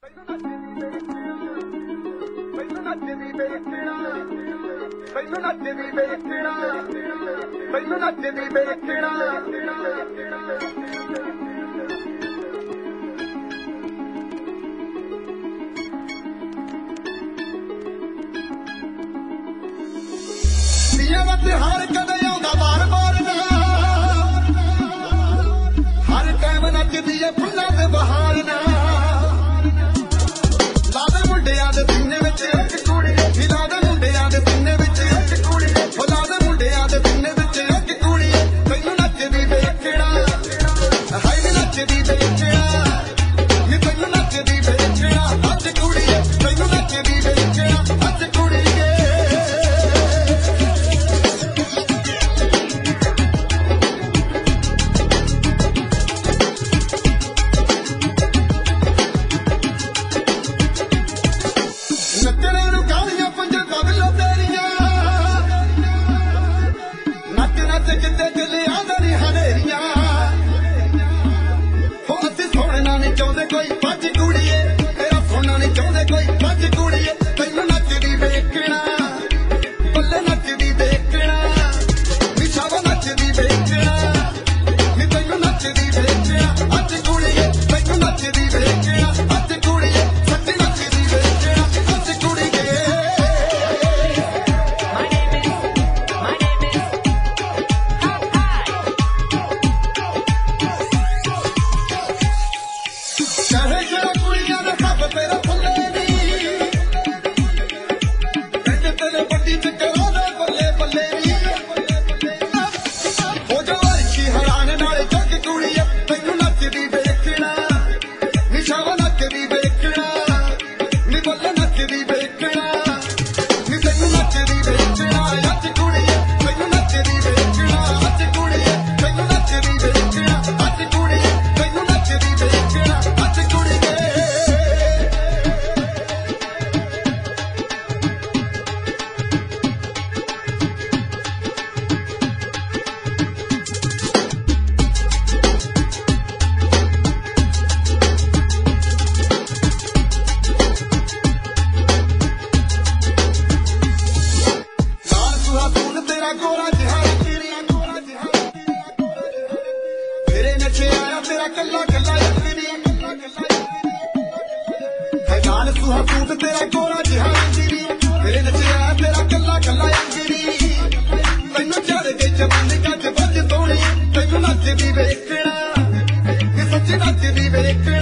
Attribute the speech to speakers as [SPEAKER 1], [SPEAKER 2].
[SPEAKER 1] ਤਿਉਹਾਰ ਕਦੇ ਆਉਂਦਾ ਵਾਰ-ਵਾਰ ਨਾ, ਹਰ ਟਾਈਮ ਨੱਚਦੀ ਏ ਫੁੱਲਾਂ ਦੇ ਬਹਾਰ ਨਾ। ਲਾ ਦੇ ਮੁੰਡਿਆਂ ਦੇ ਸੀਨੇ ਵਿੱਚ ਇੱਕ ਕੁੜੀ, ਲਾ ਦੇ ਮੁੰਡਿਆਂ ਦੇ ਸੀਨੇ ਵਿੱਚ ਇੱਕ ਕੁੜੀ, ਲਾ ਦੇ ਮੁੰਡਿਆਂ ਦੇ ਸੀਨੇ ਵਿੱਚ ਇੱਕ ਕੁੜੀ। ਤੈਨੂੰ ਨੱਚਦੀ ਵੇਖਣਾ, ਹਾਏ ਨੀ ਨੱਚਦੀ ਵੇਖਣਾ, ਨੀ ਤੈਨੂੰ ਨੱਚਦੀ ਵੇਖਣਾ ਅੱਜ ਕੁੜੀਏ, ਤੈਨੂੰ ਨੱਚਦੀ ਵੇਖਣਾ ਅੱਜ ਕੁੜੀਏ। ਨੱਚਣੇ ਨੂੰ ਕਾਲੀਆਂ ਪੰਜਾਂ ਬਗਲੋ ਤੇਰੀਆਂ, ਨੱਚ ਨੱਚ ਕਿਤੇ ਚੱਲਿਆ ਨੀ ਹਨੇਰੀਆਂ। ਹੋ ਅਸੀਂ ਸੋਹਣਾ ਨੀ ਚਾਹੁੰਦੇ ਕੋਈ ਭੱਜ ਕੁੜੀਏ, ਤੇਰਾ ਸੋਹਣਾ ਨੀ ਚਾਹੁੰਦੇ ਕੋਈ ਭੱਜ ਕੁੜੀਏ। ਤੈਨੂੰ ਨੱਚਦੀ ਵੇਖਣਾ, ਬੱਲੇ ਨੱਚਦੀ ਵੇਖਣਾ, ਨੀ ਸ਼ਾਬਾ ਨੱਚਦੀ ਵੇਖਣਾ, ਨੀ ਤੈਨੂੰ ਨੱਚਦੀ ਵੇਖਣਾ ਅੱਜ ਕੁੜੀਏ, ਤੈਨੂੰ ਨੱਚਦੀ ਵੇਖਣਾ ਅੱਜ ਕੁੜੀਏ, ਸੱਚੀ ਨੱਚਦੀ ਵੇਖਣਾ ਅੱਜ ਕੁੜੀਏ। ਚਾਹੇ ਜਿਹੜਾ ਕੁੜੀਆਂ ਦੇ ਸਭ ਤੇਰਾ ਥੱਲੇ ਨੀ, ਕਹਿੰਦੇ ਤੇਰੇ ਵੱਡੀ ਚ ਕਰਾਉਂਦੇ ਬੱਲੇ ਬੱਲੇ ਨੀ। ਹੋ ਜਾ ਅਰਸ਼ੀ ਹੈਰਾਨ ਨਾਲੇ ਜੱਗ ਕੁੜੀਏ, ਤੈਨੂੰ ਨੱਚਦੀ ਵੇਖਣਾ, ਨੀ ਸ਼ਾਵਾ ਨੱਚਦੀ ਵੇਖਣਾ, ਨੀ ਬੱਲੇ ਨੱਚਦੀ ਵੇਖਣਾ, ਨੀ ਤੈਨੂੰ ਨੱਚਦੀ ਵੇਖਣਾ ਅੱਜ ਕੁੜੀਏ, ਤੈਨੂੰ ਨੱਚਦੀ ਵੇਖਣਾ ਅੱਜ ਕੁੜੀਏ, ਤੈਨੂੰ ਨੱਚਦੀ ਵੇਖਣਾ ਅੱਜ ਕੁੜੀਏ, ਤੈਨੂੰ ਨੱਚਦੀ ਵੇਖਣਾ ਅੱਜ ਕੁੜੀਏ। ਲਾਲ ਸੁਹਾ ਸੂਟ ਤੇਰਾ ਗੋਰਾ ਜਿਹਾ ਤੇਰੀਆਂ ਗੋਰਾ ਜਿਹਾ ਤੇਰੇ ਨੱਚੇ ਆਇਆ ਤੇਰਾ ਕੱਲਾ ਕੱਲਾ ਯਾਰੀ। ਹੈ ਲਾਲ ਸੁਹਾ ਸੂਟ ਤੇਰਾ ਗੋਰਾ ਜਿਹਾ ਤੇਰੇ ਨੱਚੇ ਆਇਆ ਤੇਰਾ ਕੱਲਾ ਕੱਲਾ ਯਾਰੀ। ਤੈਨੂੰ ਚੜ ਕੇ ਜਵਾਨੀ ਕੱਜ ਵੱਜ ਤੋਣੀ, ਤੈਨੂੰ ਨੱਚਦੀ ਵੇਖਣਾ, ਨੀ ਸੱਚੀ ਨੱਚਦੀ ਵੇਖਣਾ।